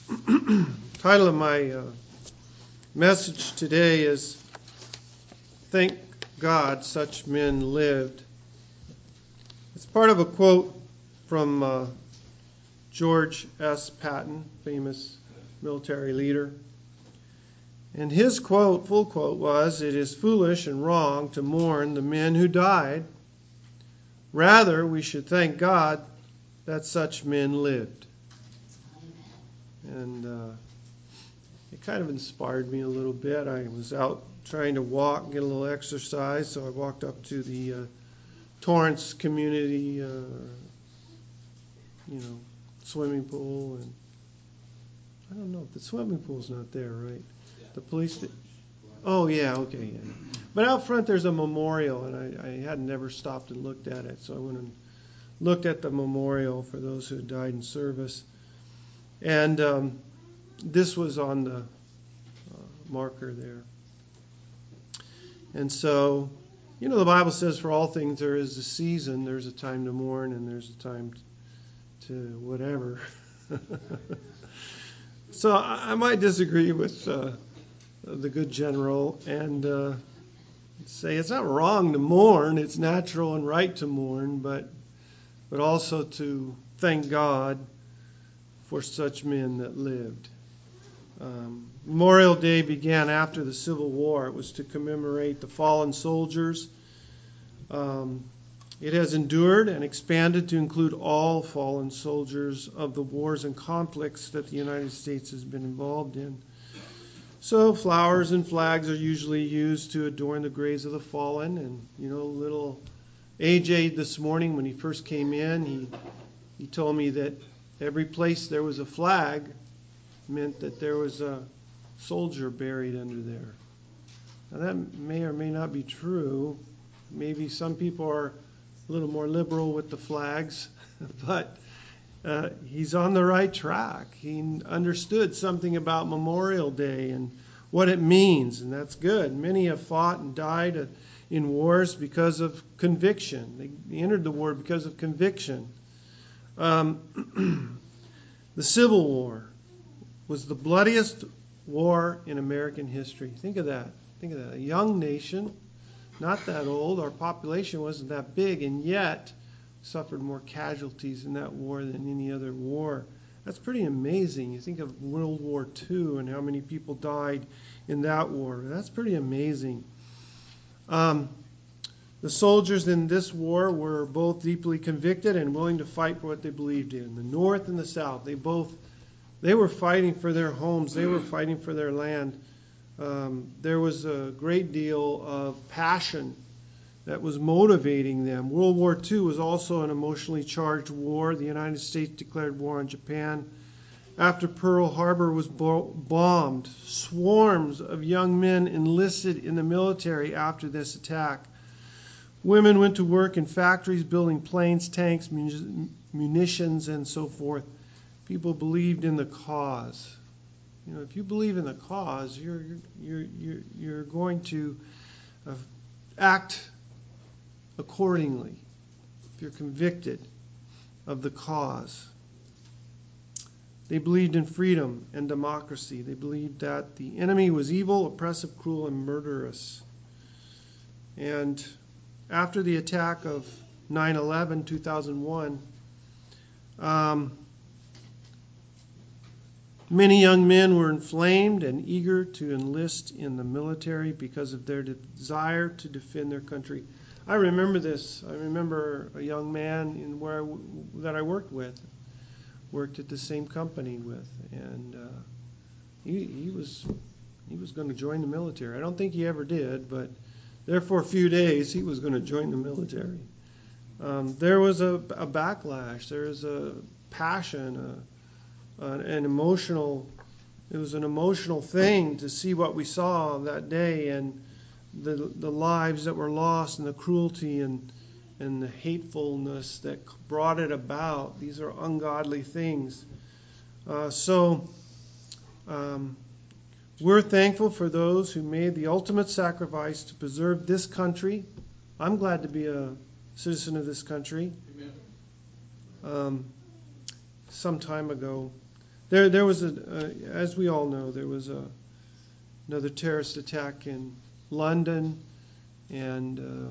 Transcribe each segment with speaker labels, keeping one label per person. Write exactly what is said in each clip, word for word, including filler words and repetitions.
Speaker 1: title of my uh, message today is Thank God Such Men Lived. It's part of a quote from uh, George S. Patton, famous military leader. And his quote, full quote, was, "It is foolish and wrong to mourn the men who died. Rather, we should thank God that such men lived." And uh, it kind of inspired me a little bit. I was out trying to walk, get a little exercise, so I walked up to the uh, Torrance Community, uh, you know, swimming pool, and I don't know, the swimming pool's not there, right? Yeah. The police. Di- oh yeah, okay, yeah. But out front there's a memorial, and I, I had never stopped and looked at it, so I went and looked at the memorial for those who had died in service. And um, this was on the uh, marker there. And so, you know, the Bible says for all things there is a season. There's a time to mourn and there's a time to whatever. So I, I might disagree with uh, the good general and uh, say it's not wrong to mourn. It's natural and right to mourn, but but also to thank God for such men that lived. Um, Memorial Day began after the Civil War. It was to commemorate the fallen soldiers. Um, it has endured and expanded to include all fallen soldiers of the wars and conflicts that the United States has been involved in. So flowers and flags are usually used to adorn the graves of the fallen. And, you know, little A J this morning when he first came in, he he told me that every place there was a flag meant that there was a soldier buried under there. Now that may or may not be true. Maybe some people are a little more liberal with the flags, but uh, he's on the right track. He understood something about Memorial Day and what it means, and that's good. Many have fought and died in wars because of conviction. They entered the war because of conviction. Um, the Civil War was the bloodiest war in American history. Think of that. Think of that. A young nation, not that old. Our population wasn't that big, and yet suffered more casualties in that war than any other war. That's pretty amazing. You think of World War Two and how many people died in that war. That's pretty amazing. Um, the soldiers in this war were both deeply convicted and willing to fight for what they believed in. The North and the South, they both They were fighting for their homes. They were fighting for their land. Um, there was a great deal of passion that was motivating them. World War Two was also an emotionally charged war. The United States declared war on Japan after Pearl Harbor was bo- bombed. Swarms of young men enlisted in the military after this attack. Women went to work in factories building planes, tanks, munitions, and so forth. People believed in the cause. You know, if you believe in the cause, you're you're you're you're going to uh, act accordingly. If you're convicted of the cause, they believed in freedom and democracy. They believed that the enemy was evil, oppressive, cruel, and murderous. And after the attack of nine eleven, two thousand one. Um, Many young men were inflamed and eager to enlist in the military because of their desire to defend their country. I remember this. I remember a young man in where I, that I worked with, worked at the same company with, and uh, he, he was he was going to join the military. I don't think he ever did, but there for a few days he was going to join the military. Um, there was a, a backlash. There was a passion. A, Uh, an emotional, it was an emotional thing to see what we saw that day and the the lives that were lost and the cruelty and and the hatefulness that brought it about. These are ungodly things. Uh, so um, we're thankful for those who made the ultimate sacrifice to preserve this country. I'm glad to be a citizen of this country.
Speaker 2: Amen.
Speaker 1: Um, some time ago, There, there was a, uh, as we all know, there was a, another terrorist attack in London, and uh,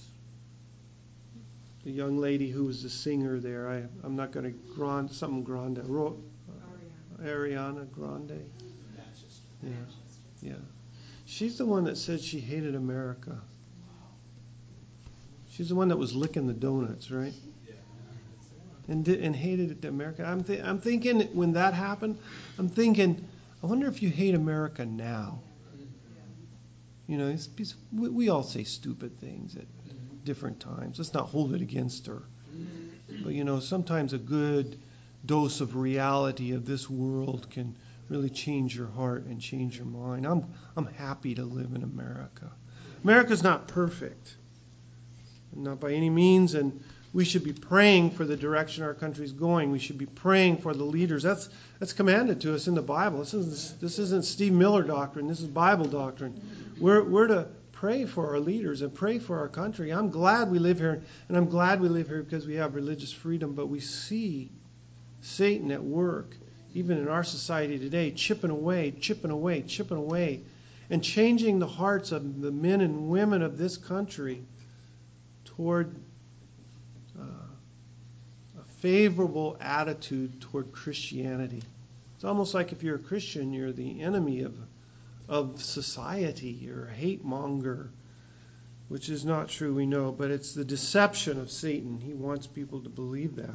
Speaker 1: the young lady who was the singer there, I, I'm not going to grande, something grande, Ro, uh, Ariana Grande. Yeah, yeah. She's the one that said she hated America. She's the one that was licking the donuts, right? And did, and hated America. I'm th- I'm thinking when that happened, I'm thinking, I wonder if you hate America now. You know, it's, it's, we, we all say stupid things at different times. Let's not hold it against her. But you know, sometimes a good dose of reality of this world can really change your heart and change your mind. I'm I'm happy to live in America. America's not perfect, not by any means, and we should be praying for the direction our country's going. We should be praying for the leaders. That's that's commanded to us in the Bible. This isn't this isn't Steve Miller doctrine. This is Bible doctrine. We're we're to pray for our leaders and pray for our country. I'm glad we live here, and I'm glad we live here because we have religious freedom. But we see Satan at work, even in our society today, chipping away, chipping away, chipping away, and changing the hearts of the men and women of this country toward uh, a favorable attitude toward Christianity. It's almost like if you're a Christian, you're the enemy of of society. You're a hate monger, which is not true, we know, but it's the deception of Satan. He wants people to believe that.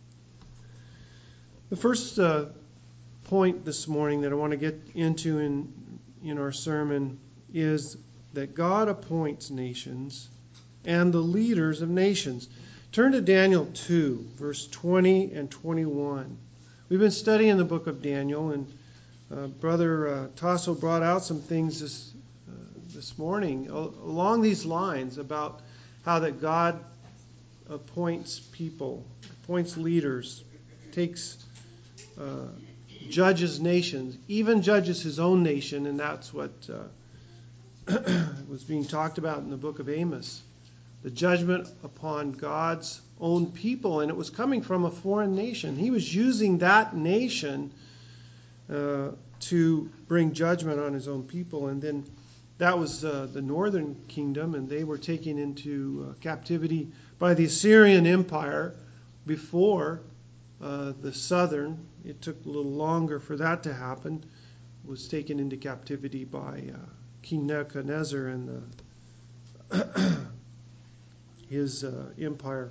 Speaker 1: The first uh, point this morning that I want to get into in in our sermon is that God appoints nations and the leaders of nations. Turn to Daniel two, verse twenty and twenty-one. We've been studying the book of Daniel, and uh, Brother uh, Tasso brought out some things this uh, this morning along these lines about how that God appoints people, appoints leaders, takes uh, judges nations, even judges his own nation, and that's what uh, was being talked about in the book of Amos. The judgment upon God's own people, and it was coming from a foreign nation. He was using that nation uh, to bring judgment on his own people, and then that was uh, the northern kingdom, and they were taken into uh, captivity by the Assyrian Empire before uh, the southern. It took a little longer for that to happen. Was taken into captivity by uh, King Nebuchadnezzar and the his uh, empire.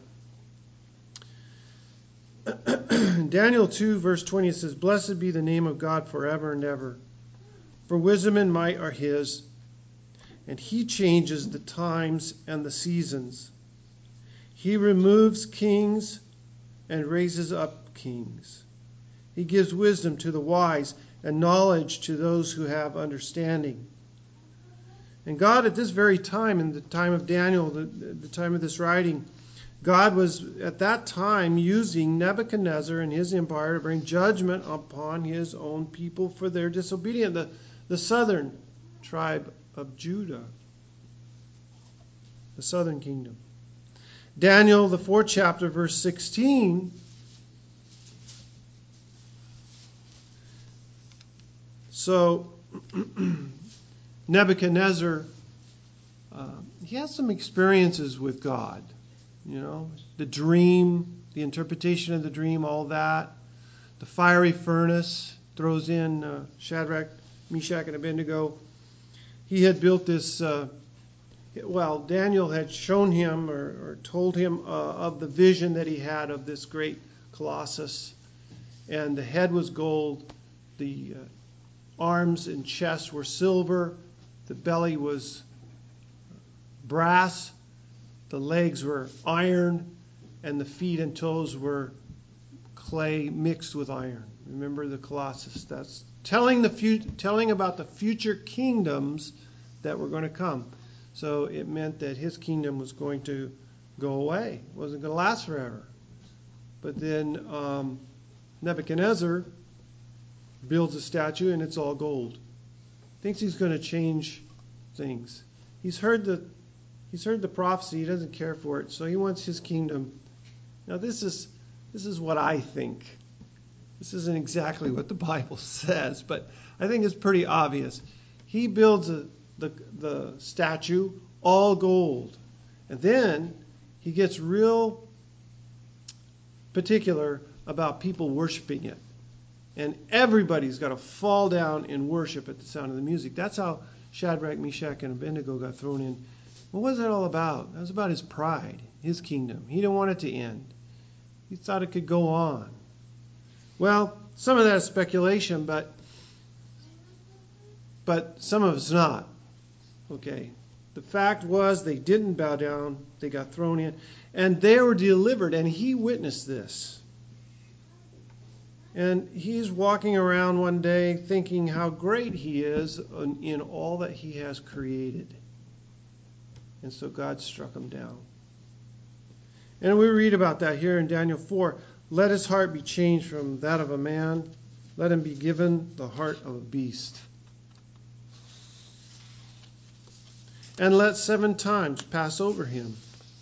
Speaker 1: Daniel two, verse twenty, it says, "Blessed be the name of God forever and ever, for wisdom and might are his, and he changes the times and the seasons. He removes kings and raises up kings. He gives wisdom to the wise and knowledge to those who have understanding." And God, at this very time, in the time of Daniel, the, the time of this writing, God was at that time using Nebuchadnezzar and his empire to bring judgment upon his own people for their disobedience, the, the southern tribe of Judah, the southern kingdom. Daniel, the fourth chapter, verse sixteen, so Nebuchadnezzar, uh, he has some experiences with God. You know, the dream, the interpretation of the dream, all that. The fiery furnace throws in uh, Shadrach, Meshach, and Abednego. He had built this, uh, well, Daniel had shown him or, or told him uh, of the vision that he had of this great colossus. And the head was gold, the uh, arms and chest were silver, the belly was brass, the legs were iron, and the feet and toes were clay mixed with iron. Remember the Colossus. That's telling the fu- telling about the future kingdoms that were going to come. So it meant that his kingdom was going to go away. It wasn't going to last forever. But then um, Nebuchadnezzar builds a statue, and it's all gold. Thinks he's going to change things. He's heard the he's heard the prophecy. He doesn't care for it, so he wants his kingdom. Now this is this is what I think. This isn't exactly what the Bible says, but I think it's pretty obvious. He builds a, the, the statue all gold. And then he gets real particular about people worshiping it. And everybody's got to fall down and worship at the sound of the music. That's how Shadrach, Meshach, and Abednego got thrown in. What was that all about? That was about his pride, his kingdom. He didn't want it to end. He thought it could go on. Well, some of that is speculation, but but some of it's not. Okay. The fact was they didn't bow down. They got thrown in. And they were delivered, and he witnessed this. And he's walking around one day thinking how great he is in all that he has created. And so God struck him down. And we read about that here in Daniel four. Let his heart be changed from that of a man. Let him be given the heart of a beast. And let seven times pass over him.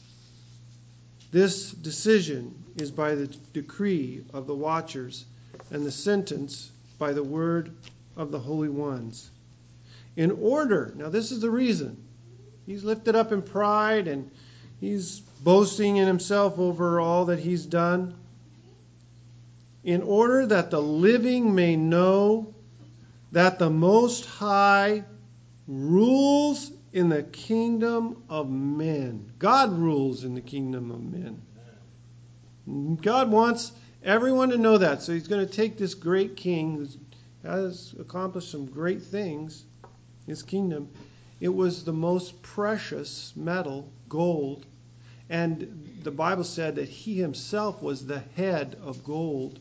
Speaker 1: This decision is by the decree of the watchers, and the sentence by the word of the holy ones. In order, now this is the reason. He's lifted up in pride and he's boasting in himself over all that he's done. In order that the living may know that the Most High rules in the kingdom of men. God rules in the kingdom of men. God wants everyone to know that. So he's going to take this great king who has accomplished some great things, his kingdom. It was the most precious metal, gold. And the Bible said that he himself was the head of gold.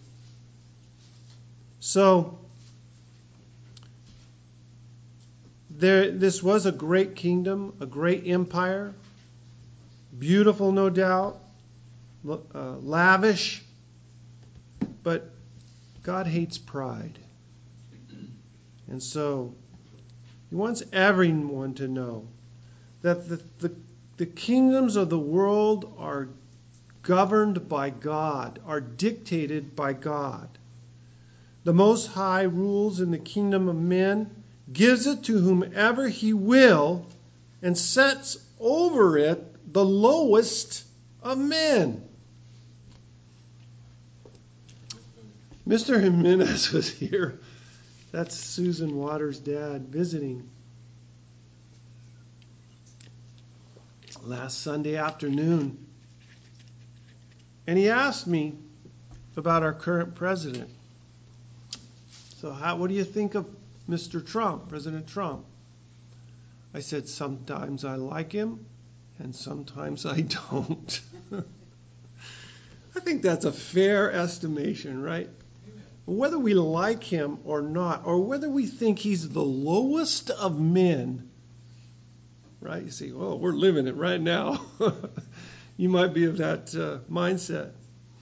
Speaker 1: So there, this was a great kingdom, a great empire. Beautiful, no doubt. Uh, lavish. But God hates pride. And so he wants everyone to know that the, the, the kingdoms of the world are governed by God, are dictated by God. The Most High rules in the kingdom of men, gives it to whomever he will, and sets over it the lowest of men. Mister Jimenez was here. That's Susan Waters' dad visiting. Last Sunday afternoon. And he asked me about our current president. So how, what do you think of Mister Trump, President Trump? I said, sometimes I like him and sometimes I don't. I think that's a fair estimation, right? Whether we like him or not, or whether we think he's the lowest of men, right? You say, well, we're living it right now. You might be of that uh, mindset.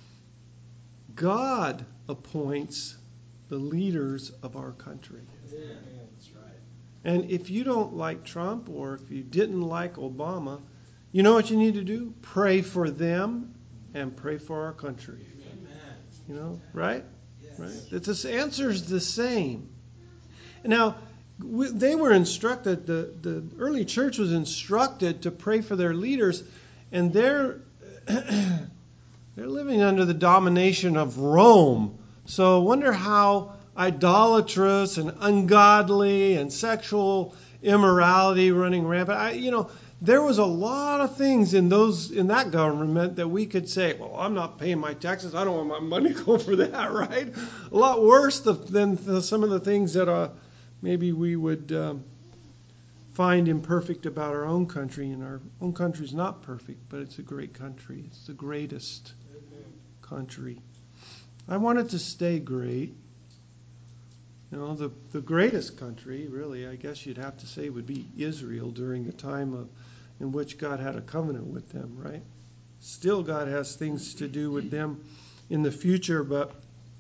Speaker 1: God appoints the leaders of our country.
Speaker 2: Yeah, that's right.
Speaker 1: And if you don't like Trump, or if you didn't like Obama, you know what you need to do? Pray for them and pray for our country.
Speaker 2: Amen.
Speaker 1: You know, right?
Speaker 2: Yes.
Speaker 1: Right? It's this answer's the same. Now, we, they were instructed, the, the early church was instructed to pray for their leaders, and they're they're living under the domination of Rome. So I wonder how idolatrous and ungodly and sexual immorality running rampant. I, you know, there was a lot of things in those in that government that we could say, well, I'm not paying my taxes. I don't want my money to go for that, right? A lot worse than the, some of the things that uh, maybe we would um, find imperfect about our own country. And our own country is not perfect, but it's a great country. It's the greatest country. I want it to stay great. You know, the, the greatest country, really, I guess you'd have to say, would be Israel during the time of in which God had a covenant with them, right? Still, God has things to do with them in the future, but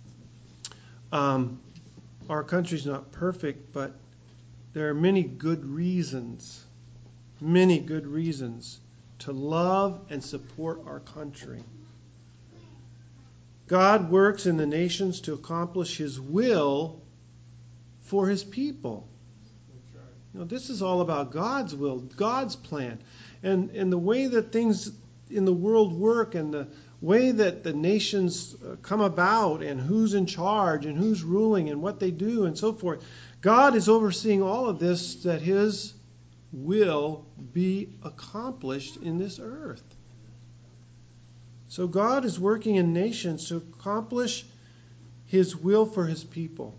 Speaker 1: um, our country's not perfect, but there are many good reasons, many good reasons to love and support our country. God works in the nations to accomplish his will for his people. You know, this is all about God's will, God's plan. And, and the way that things in the world work and the way that the nations come about and who's in charge and who's ruling and what they do and so forth. God is overseeing all of this that his will be accomplished in this earth. So God is working in nations to accomplish his will for his people.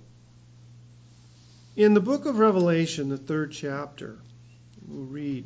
Speaker 1: In the book of Revelation, the third chapter, we'll read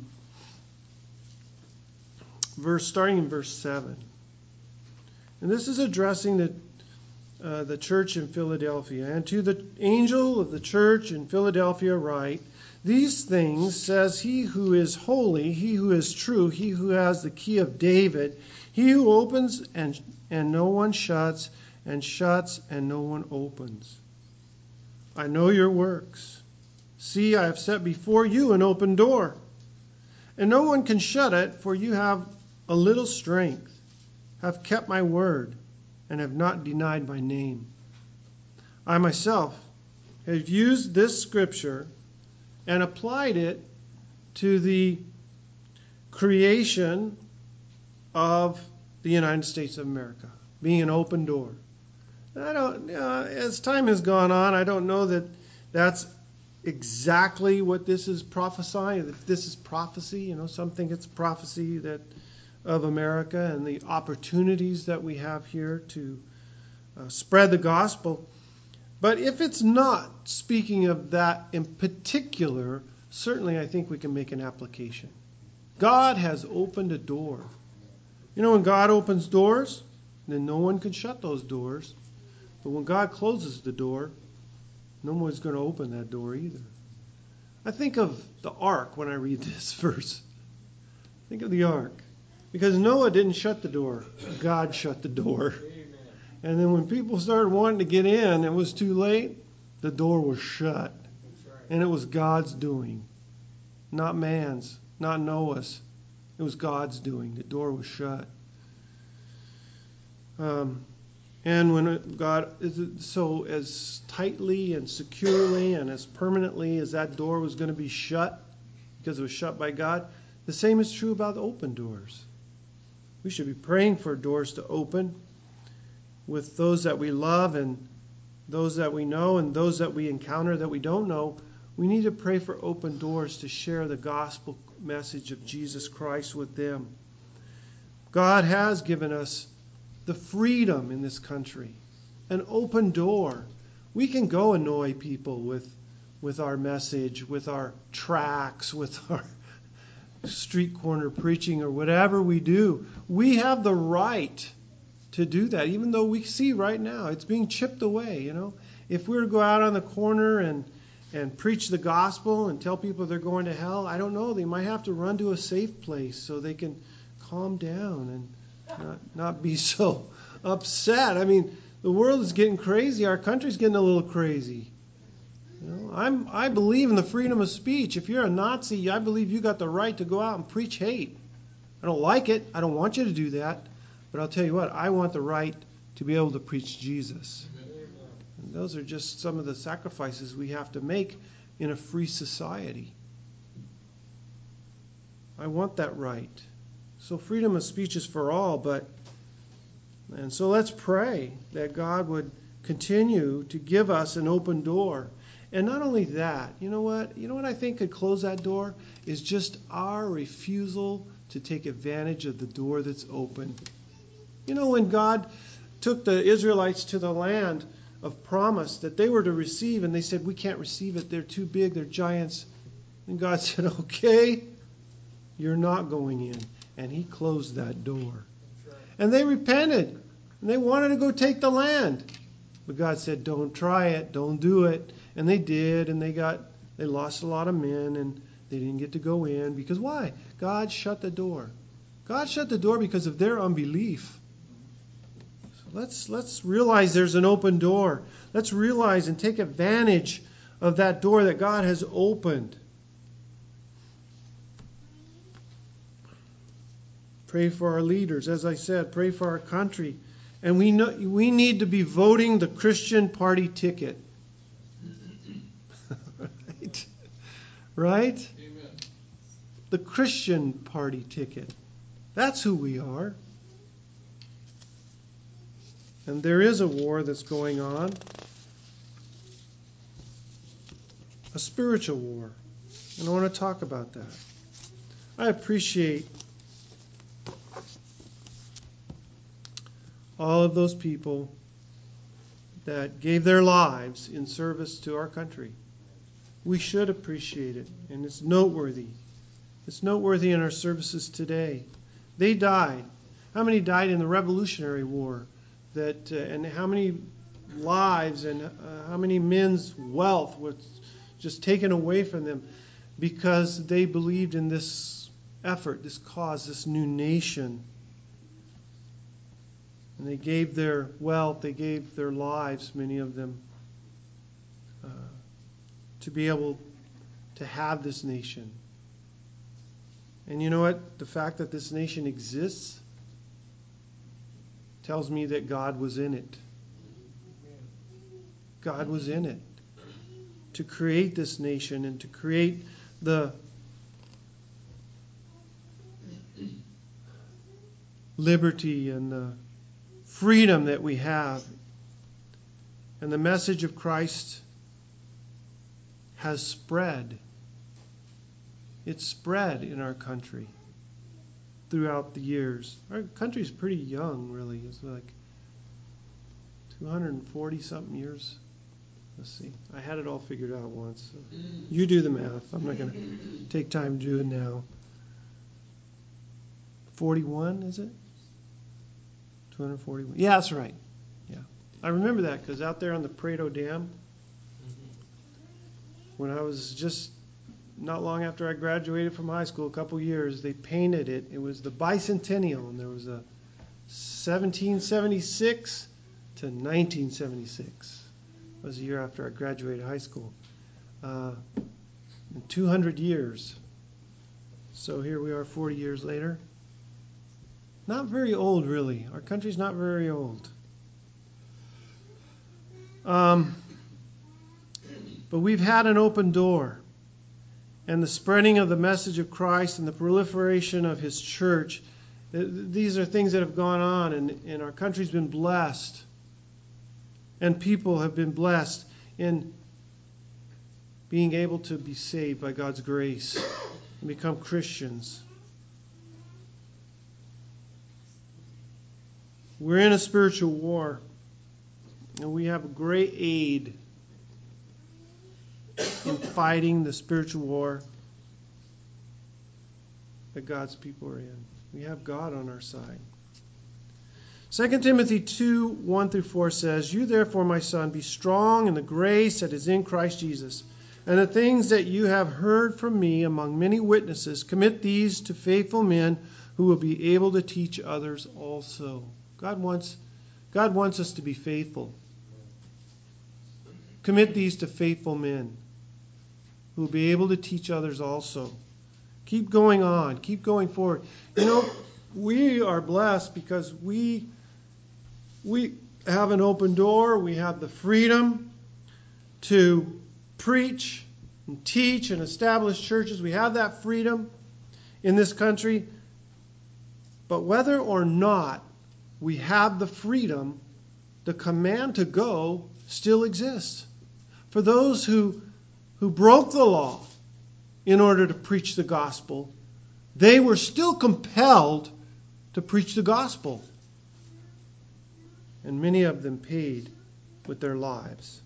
Speaker 1: verse starting in verse seven. And this is addressing the uh, the church in Philadelphia. And to the angel of the church in Philadelphia write, these things says he who is holy, he who is true, he who has the key of David, he who opens and, and no one shuts, and shuts and no one opens. I know your works. See, I have set before you an open door, and no one can shut it, for you have a little strength, have kept my word, and have not denied my name. I myself have used this scripture and applied it to the creation of the United States of America, being an open door. I don't, uh, as time has gone on, I don't know that that's exactly what this is prophesying. If this is prophecy, you know, some think it's prophecy that of America and the opportunities that we have here to uh, spread the gospel. But if it's not speaking of that in particular, certainly I think we can make an application. God has opened a door. You know, when God opens doors, then no one can shut those doors. But when God closes the door, no one's going to open that door either. I think of the ark when I read this verse. Think of the ark. Because Noah didn't shut the door. God shut the door. Amen. And then when people started wanting to get in, it was too late. The door was shut. Right. And it was God's doing. Not man's. Not Noah's. It was God's doing. The door was shut. Um, and when it, God, so as tightly and securely and as permanently as that door was going to be shut, because it was shut by God, the same is true about the open doors. We should be praying for doors to open with those that we love and those that we know and those that we encounter that we don't know. We need to pray for open doors to share the gospel message of Jesus Christ with them. God has given us the freedom in this country, an open door. We can go annoy people with, with our message, with our tracts, with our street corner preaching or whatever we do. We have the right to do that, even though we see right now it's being chipped away. You know, if we were to go out on the corner and and preach the gospel and tell people they're going to hell, I don't know, they might have to run to a safe place so they can calm down and not, not be so upset. I mean, the world is getting crazy. Our country's getting a little crazy. You know, I'm, I believe in the freedom of speech. If you're a Nazi, I believe you got the right to go out and preach hate. I don't like it. I don't want you to do that. But I'll tell you what, I want the right to be able to preach Jesus. And those are just some of the sacrifices we have to make in a free society. I want that right. So freedom of speech is for all, but and so let's pray that God would continue to give us an open door. And not only that, you know what? You know what I think could close that door? Is just our refusal to take advantage of the door that's open. You know, when God took the Israelites to the land of promise that they were to receive, and they said, we can't receive it, they're too big, they're giants. And God said, okay, you're not going in. And he closed that door. And they repented, and they wanted to go take the land. But God said, don't try it, don't do it. And they did, and they got they lost a lot of men, and they didn't get to go in. Because why? God shut the door. God shut the door because of their unbelief. So let's let's realize there's an open door. Let's realize and take advantage of that door that God has opened. Pray for our leaders, as I said. Pray for our country. And we know we need to be voting the Christian party ticket. Right? Right?
Speaker 2: Amen.
Speaker 1: The Christian party ticket. That's who we are. And there is a war that's going on. A spiritual war. And I want to talk about that. I appreciate all of those people that gave their lives in service to our country. We should appreciate it, and it's noteworthy. It's noteworthy in our services today. They died. How many died in the Revolutionary War? That uh, and how many lives and uh, how many men's wealth was just taken away from them because they believed in this effort, this cause, this new nation. And they gave their wealth, they gave their lives, many of them, uh, to be able to have this nation. And you know what? The fact that this nation exists tells me that God was in it. God was in it to create this nation and to create the liberty and the freedom that we have. And the message of Christ has spread. It's spread in our country throughout the years. Our country's pretty young, really. It's like two hundred forty something years. Let's see. I had it all figured out once. So you do the math. I'm not going to take time to do it now. forty-one, is it? two hundred forty-one. Yeah, that's right. Yeah. I remember that because out there on the Prado Dam, when I was just not long after I graduated from high school, a couple years, they painted it. It was the bicentennial, and there was a seventeen seventy-six to nineteen seventy-six. It was a year after I graduated high school. Uh, two hundred years. So here we are forty years later. Not very old, really. Our country's not very old. Um, but we've had an open door. And the spreading of the message of Christ and the proliferation of His church, these are things that have gone on, and, and our country's been blessed. And people have been blessed in being able to be saved by God's grace and become Christians. We're in a spiritual war, and we have a great aid in fighting the spiritual war that God's people are in. We have God on our side. Second Timothy two, one through four says, "You therefore, my son, be strong in the grace that is in Christ Jesus, and the things that you have heard from me among many witnesses, commit these to faithful men who will be able to teach others also." God wants, God wants us to be faithful. Commit these to faithful men who will be able to teach others also. Keep going on. Keep going forward. You know, we are blessed because we we have an open door. We have the freedom to preach and teach and establish churches. We have that freedom in this country. But whether or not we have the freedom, the command to go still exists. For those who who broke the law in order to preach the gospel, they were still compelled to preach the gospel. And many of them paid with their lives.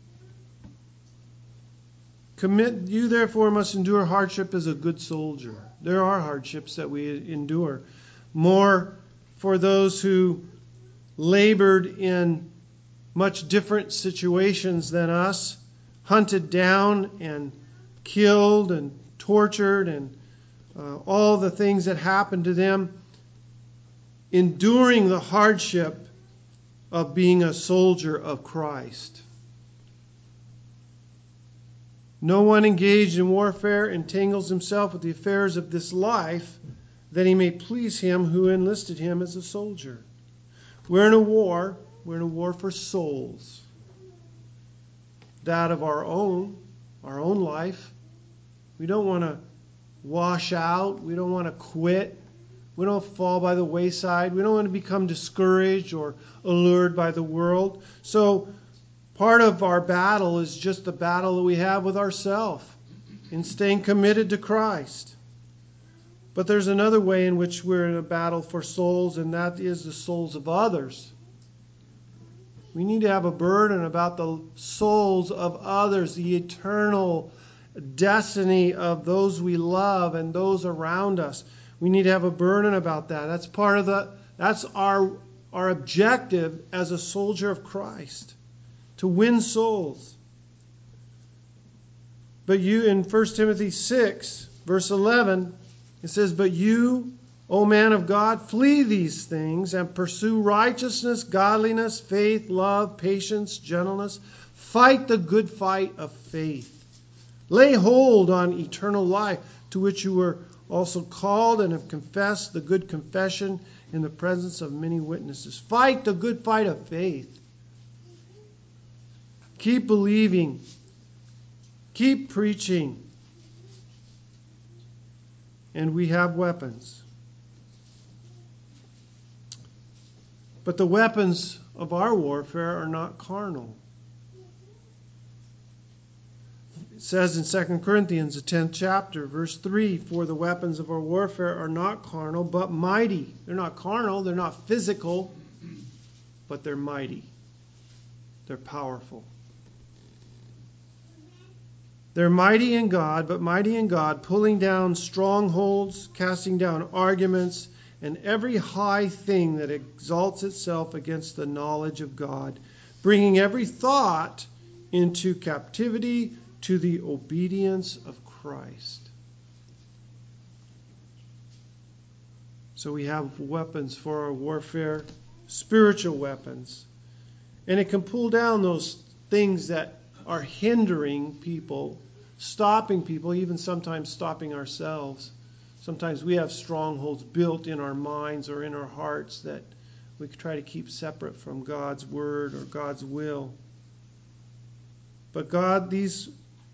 Speaker 1: Commit, you therefore must endure hardship as a good soldier. There are hardships that we endure. More for those who labored in much different situations than us, hunted down and killed and tortured and uh, all the things that happened to them, enduring the hardship of being a soldier of Christ. No one engaged in warfare entangles himself with the affairs of this life, that he may please him who enlisted him as a soldier. We're in a war. We're in a war for souls. That of our own, our own life. We don't want to wash out. We don't want to quit. We don't fall by the wayside. We don't want to become discouraged or allured by the world. So part of our battle is just the battle that we have with ourselves in staying committed to Christ. But there's another way in which we're in a battle for souls, and that is the souls of others. We need to have a burden about the souls of others, the eternal destiny of those we love and those around us. We need to have a burden about that. That's part of the, that's our, our objective as a soldier of Christ, to win souls. But you, in First Timothy six, verse eleven, it says, "But you, O man of God, flee these things and pursue righteousness, godliness, faith, love, patience, gentleness. Fight the good fight of faith. Lay hold on eternal life, to which you were also called and have confessed the good confession in the presence of many witnesses." Fight the good fight of faith. Keep believing. Keep preaching. And we have weapons. But the weapons of our warfare are not carnal. It says in Second Corinthians, the tenth chapter, verse three, "For the weapons of our warfare are not carnal, but mighty." They're not carnal, they're not physical, but they're mighty. They're powerful. They're mighty in God, but mighty in God, pulling down strongholds, casting down arguments, and every high thing that exalts itself against the knowledge of God, bringing every thought into captivity to the obedience of Christ. So we have weapons for our warfare, spiritual weapons. And it can pull down those things that are hindering people, stopping people, even sometimes stopping ourselves. Sometimes we have strongholds built in our minds or in our hearts that we try to keep separate from God's word or God's will. But God, these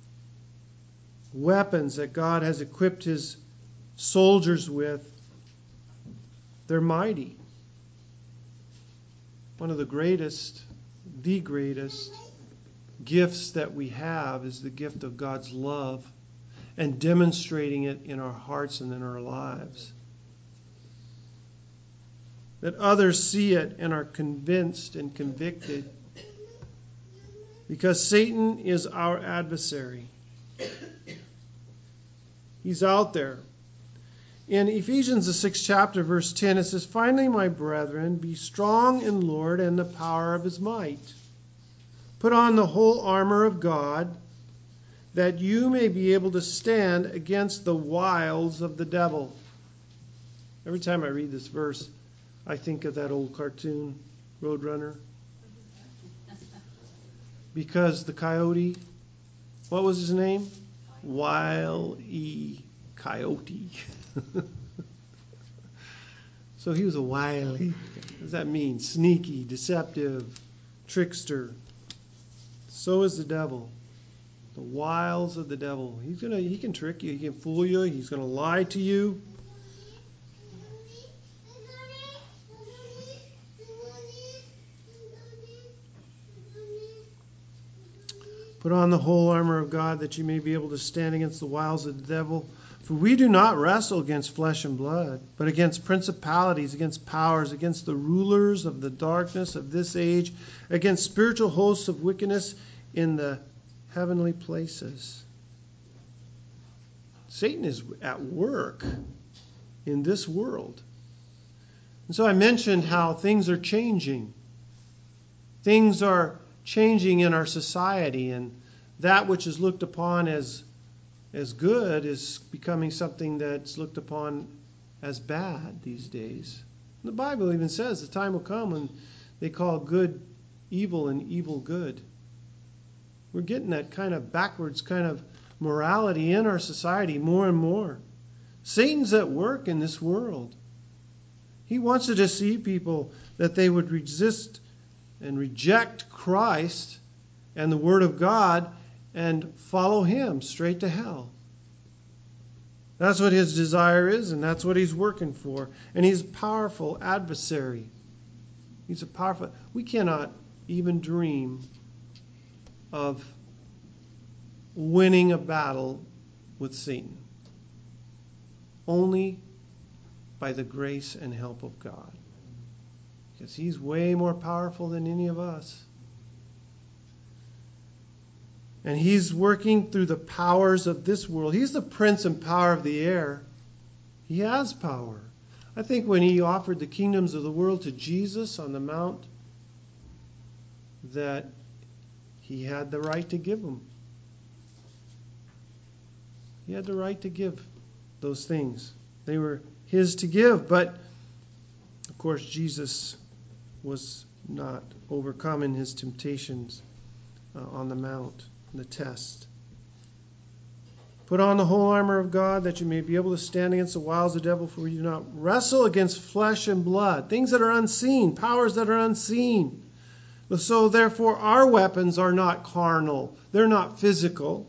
Speaker 1: weapons that God has equipped his soldiers with, they're mighty. One of the greatest, the greatest gifts that we have is the gift of God's love and demonstrating it in our hearts and in our lives. That others see it and are convinced and convicted. Because Satan is our adversary. He's out there. In Ephesians, the sixth chapter, verse ten, it says, "Finally, my brethren, be strong in the Lord and the power of his might. Put on the whole armor of God, that you may be able to stand against the wiles of the devil." Every time I read this verse, I think of that old cartoon, Roadrunner. Because the coyote, what was his name? Wile E. Coyote. So he was a wily. What does that mean? Sneaky, deceptive, trickster. So is the devil. The wiles of the devil. He's gonna he can trick you, he can fool you, he's gonna lie to you. Put on the whole armor of God, that you may be able to stand against the wiles of the devil. For we do not wrestle against flesh and blood, but against principalities, against powers, against the rulers of the darkness of this age, against spiritual hosts of wickedness in the heavenly places. Satan is at work in this world. And so I mentioned how things are changing. Things are changing in our society, and that which is looked upon as as good is becoming something that's looked upon as bad these days. The Bible even says the time will come when they call good evil and evil good. We're getting that kind of backwards kind of morality in our society more and more. Satan's at work in this world. He wants to deceive people that they would resist and reject Christ and the Word of God and follow him straight to hell. That's what his desire is, and that's what he's working for. And he's a powerful adversary. He's a powerful... We cannot even dream of winning a battle with Satan. Only by the grace and help of God. Because he's way more powerful than any of us. And he's working through the powers of this world. He's the prince and power of the air. He has power. I think when he offered the kingdoms of the world to Jesus on the mount, that he had the right to give them. He had the right to give those things. They were his to give. But, of course, Jesus was not overcome in his temptations uh, on the mount. The test. Put on the whole armor of God that you may be able to stand against the wiles of the devil, for we do not wrestle against flesh and blood, things that are unseen, powers that are unseen. So therefore our weapons are not carnal, they're not physical,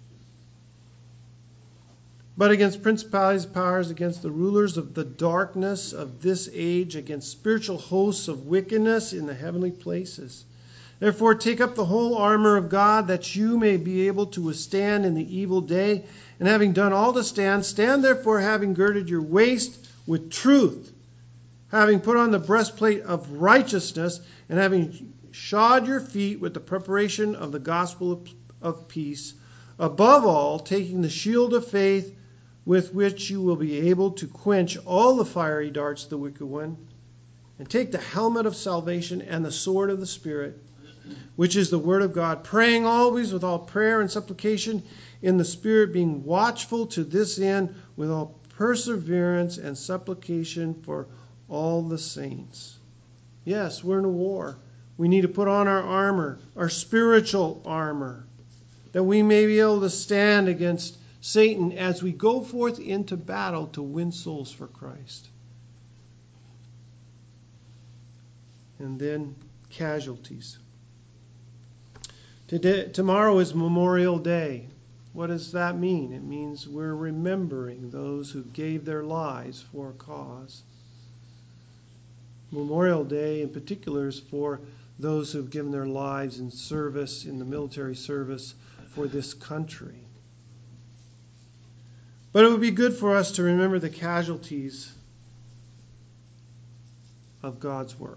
Speaker 1: but against principalities, powers, against the rulers of the darkness of this age, against spiritual hosts of wickedness in the heavenly places. Therefore, take up the whole armor of God, that you may be able to withstand in the evil day. And having done all to stand, stand therefore, having girded your waist with truth, having put on the breastplate of righteousness, and having shod your feet with the preparation of the gospel of, of peace. Above all, taking the shield of faith, with which you will be able to quench all the fiery darts of the wicked one. And take the helmet of salvation and the sword of the Spirit, which is the word of God, praying always with all prayer and supplication in the Spirit, being watchful to this end with all perseverance and supplication for all the saints. Yes, we're in a war. We need to put on our armor, our spiritual armor, that we may be able to stand against Satan as we go forth into battle to win souls for Christ. And then casualties. Today, tomorrow is Memorial Day. What does that mean? It means we're remembering those who gave their lives for a cause. Memorial Day in particular is for those who have given their lives in service, in the military service for this country. But it would be good for us to remember the casualties of God's work.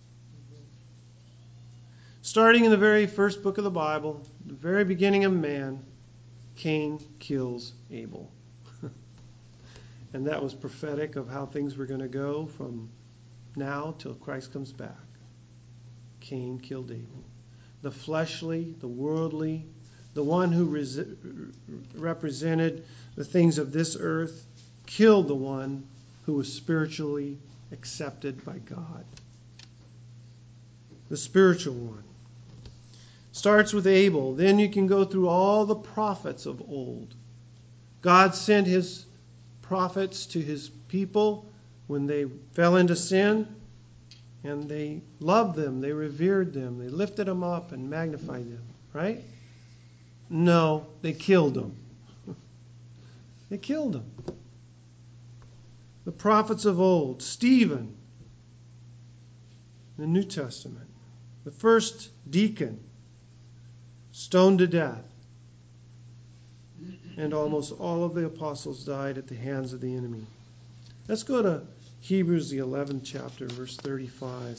Speaker 1: Starting in the very first book of the Bible, the very beginning of man, Cain kills Abel. And that was prophetic of how things were going to go from now till Christ comes back. Cain killed Abel. The fleshly, the worldly, the one who resi- represented the things of this earth, killed the one who was spiritually accepted by God. The spiritual one. Starts with Abel. Then you can go through all the prophets of old. God sent his prophets to his people when they fell into sin, and they loved them, they revered them, they lifted them up and magnified them, right? No, they killed them. They killed them. The prophets of old, Stephen, in the New Testament, the first deacon, stoned to death. And almost all of the apostles died at the hands of the enemy. Let's go to Hebrews, the eleventh chapter, verse thirty-five.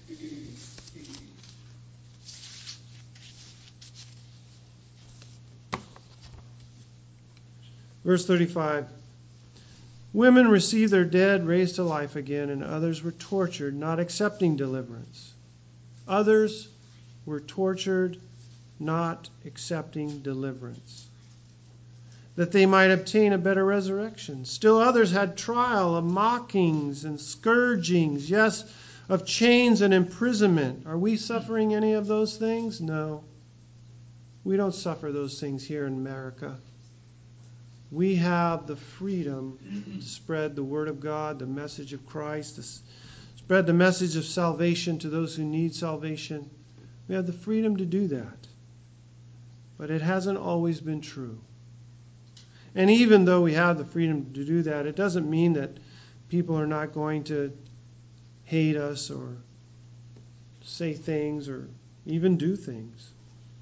Speaker 1: Verse thirty-five. Women received their dead raised to life again, and others were tortured, not accepting deliverance. Others were tortured, not accepting deliverance, that they might obtain a better resurrection. Still others had trial of mockings and scourgings, yes, of chains and imprisonment. Are we suffering any of those things? No. We don't suffer those things here in America. we have the freedom to spread the Word of God, the message of Christ, to spread the message of salvation to those who need salvation. We have the freedom to do that. But it hasn't always been true. And even though we have the freedom to do that, it doesn't mean that people are not going to hate us or say things or even do things.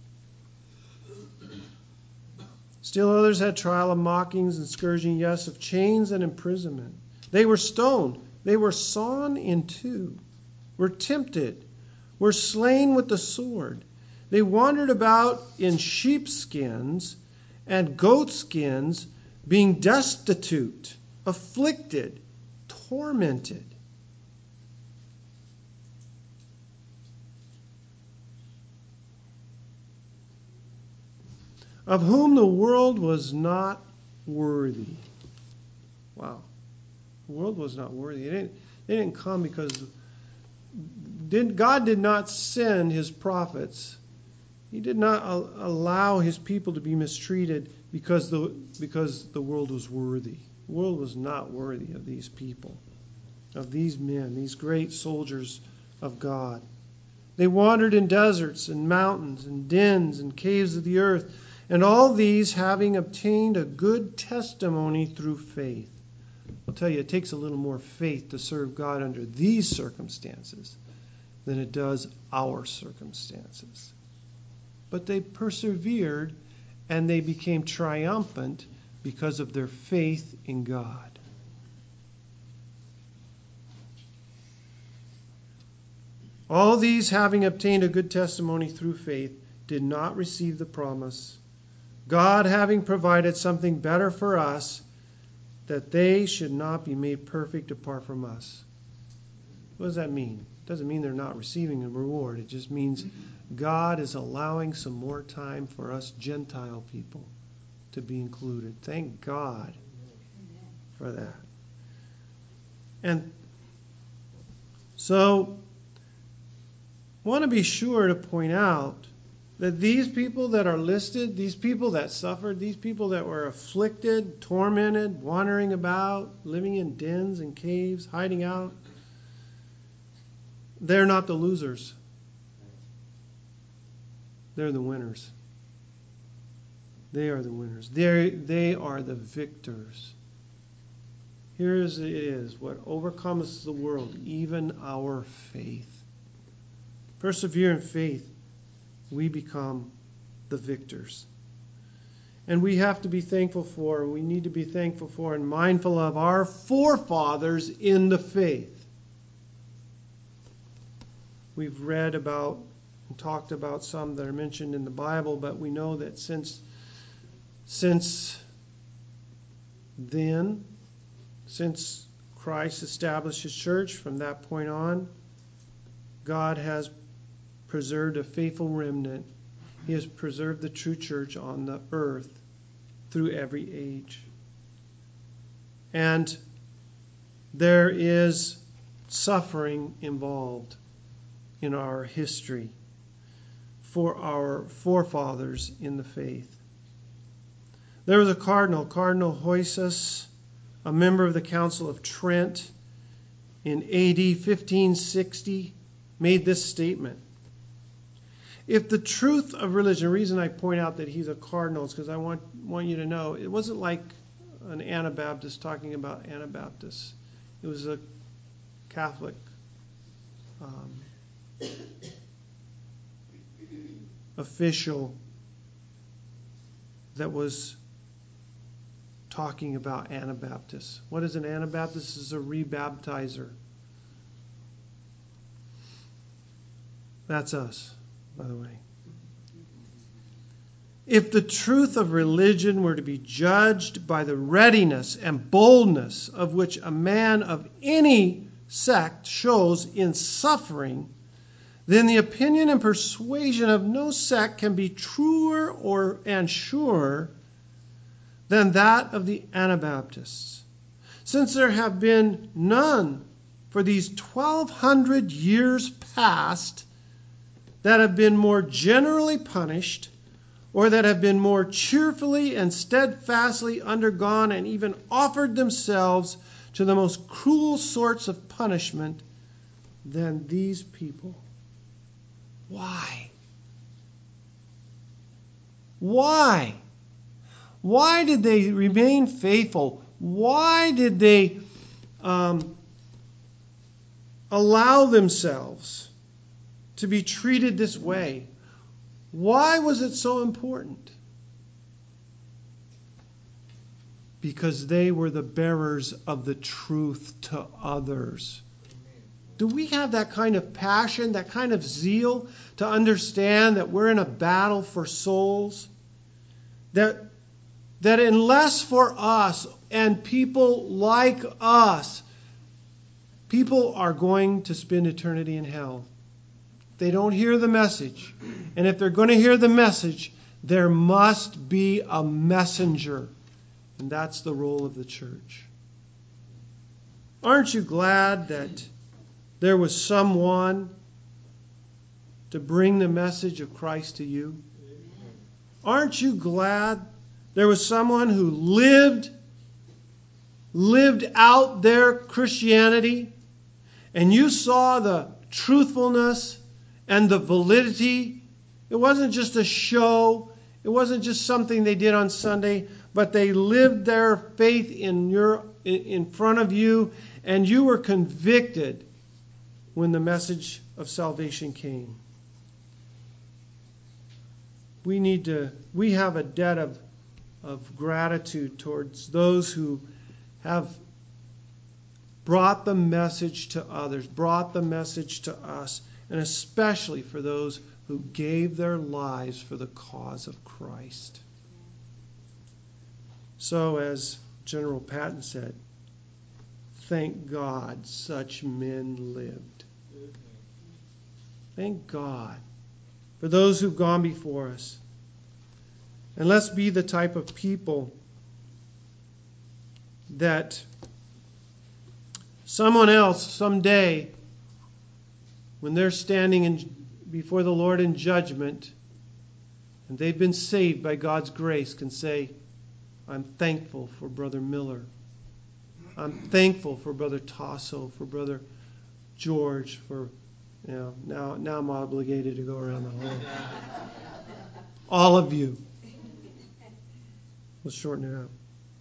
Speaker 1: Still others had trial of mockings and scourging, yes, of chains and imprisonment. They were stoned. They were sawn in two, were tempted, were slain with the sword. They wandered about in sheepskins and goatskins, being destitute, afflicted, tormented. Of whom the world was not worthy. Wow. The world was not worthy. They didn't, they didn't come because did, God did not send his prophets. He did not allow his people to be mistreated because the, because the world was worthy. The world was not worthy of these people, of these men, these great soldiers of God. They wandered in deserts and mountains and dens and caves of the earth, and all these having obtained a good testimony through faith. I'll tell you, it takes a little more faith to serve God under these circumstances than it does our circumstances. But they persevered and they became triumphant because of their faith in God. All these, having obtained a good testimony through faith, did not receive the promise, God having provided something better for us, that they should not be made perfect apart from us. What does that mean? It doesn't mean they're not receiving a reward. It just means God is allowing some more time for us Gentile people to be included. Thank God for that. And so, I want to be sure to point out that these people that are listed, these people that suffered, these people that were afflicted, tormented, wandering about, living in dens and caves, hiding out, they're not the losers. They're the winners. They are the winners. They're, they are the victors. Here it is, what overcomes the world, even our faith. Persevere in faith. We become the victors. And we have to be thankful for, we need to be thankful for and mindful of our forefathers in the faith. We've read about and talked about some that are mentioned in the Bible, but we know that since, since then, since Christ established his church, from that point on, God has preserved a faithful remnant. He has preserved the true church on the earth through every age. And there is suffering involved in our history for our forefathers in the faith. There was a cardinal, Cardinal Heusius, a member of the Council of Trent in A D fifteen sixty, made this statement. If the truth of religion, the reason I point out that he's a cardinal is because I want, want you to know, it wasn't like an Anabaptist talking about Anabaptists. It was a Catholic um, official that was talking about Anabaptists. What is an Anabaptist? It's a rebaptizer. That's us, by the way. If the truth of religion were to be judged by the readiness and boldness of which a man of any sect shows in suffering, then the opinion and persuasion of no sect can be truer or and surer than that of the Anabaptists, since there have been none for these twelve hundred years past that have been more generally punished, or that have been more cheerfully and steadfastly undergone and even offered themselves to the most cruel sorts of punishment than these people. Why? Why? Why did they remain faithful? Why did they um, allow themselves to be treated this way? Why was it so important? Because they were the bearers of the truth to others. Do we have that kind of passion, that kind of zeal to understand that we're in a battle for souls? That, that unless for us and people like us, people are going to spend eternity in hell. They don't hear the message. And if they're going to hear the message, there must be a messenger. And that's the role of the church. Aren't you glad that there was someone to bring the message of Christ to you? Aren't you glad there was someone who lived, lived out their Christianity, and you saw the truthfulness and the validity? It wasn't just a show. It wasn't just something they did on Sunday, but they lived their faith in your in front of you, and you were convicted when the message of salvation came. We need to we have a debt of of gratitude towards those who have brought the message to others, brought the message to us, and especially for those who gave their lives for the cause of Christ. So, as General Patton said, thank God such men lived. Thank God for those who've gone before us. And let's be the type of people that someone else someday, when they're standing in, before the Lord in judgment, and they've been saved by God's grace, can say, I'm thankful for Brother Miller. I'm thankful for Brother Tasso, for Brother George, for, you know, now, now I'm obligated to go around the hall. All of you. Let's shorten it up.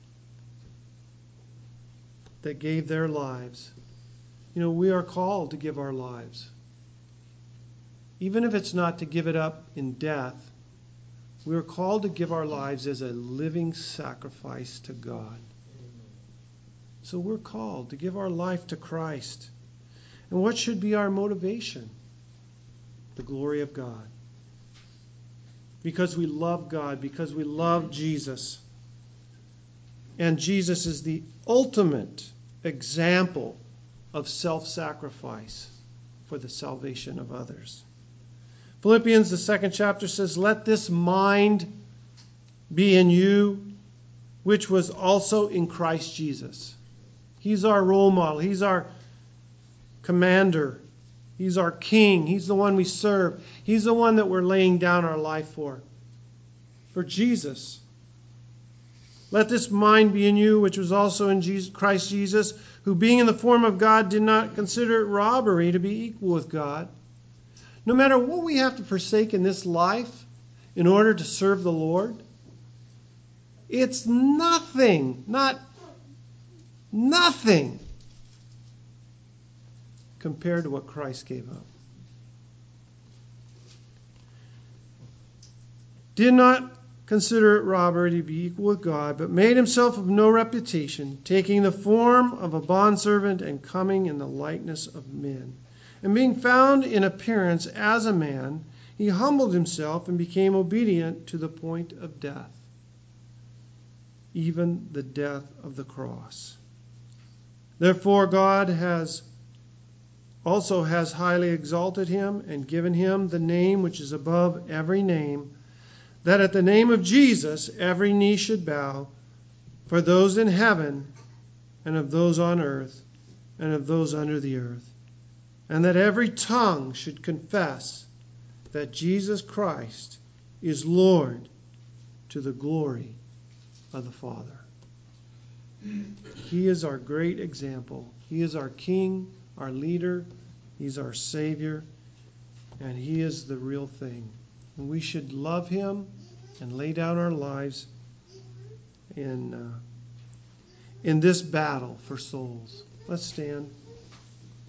Speaker 1: That gave their lives. You know, we are called to give our lives. Even if it's not to give it up in death, we are called to give our lives as a living sacrifice to God. So we're called to give our life to Christ. And what should be our motivation? The glory of God. Because we love God, because we love Jesus. And Jesus is the ultimate example of self-sacrifice for the salvation of others. Philippians, the second chapter says, let this mind be in you, which was also in Christ Jesus. He's our role model. He's our commander. He's our king. He's the one we serve. He's the one that we're laying down our life for. For Jesus. Let this mind be in you, which was also in Jesus, Christ Jesus, who being in the form of God did not consider it robbery to be equal with God. No matter what we have to forsake in this life in order to serve the Lord, it's nothing, not nothing compared to what Christ gave up. Did not consider it robbery to be equal with God, but made himself of no reputation, taking the form of a bondservant and coming in the likeness of men. And being found in appearance as a man, he humbled himself and became obedient to the point of death, even the death of the cross. Therefore God has also has highly exalted him and given him the name which is above every name, that at the name of Jesus every knee should bow, for those in heaven and of those on earth and of those under the earth, and that every tongue should confess that Jesus Christ is Lord, to the glory of the Father. He is our great example. He is our King, our leader. He's our Savior. And He is the real thing. And we should love Him and lay down our lives in, uh, in this battle for souls. Let's stand.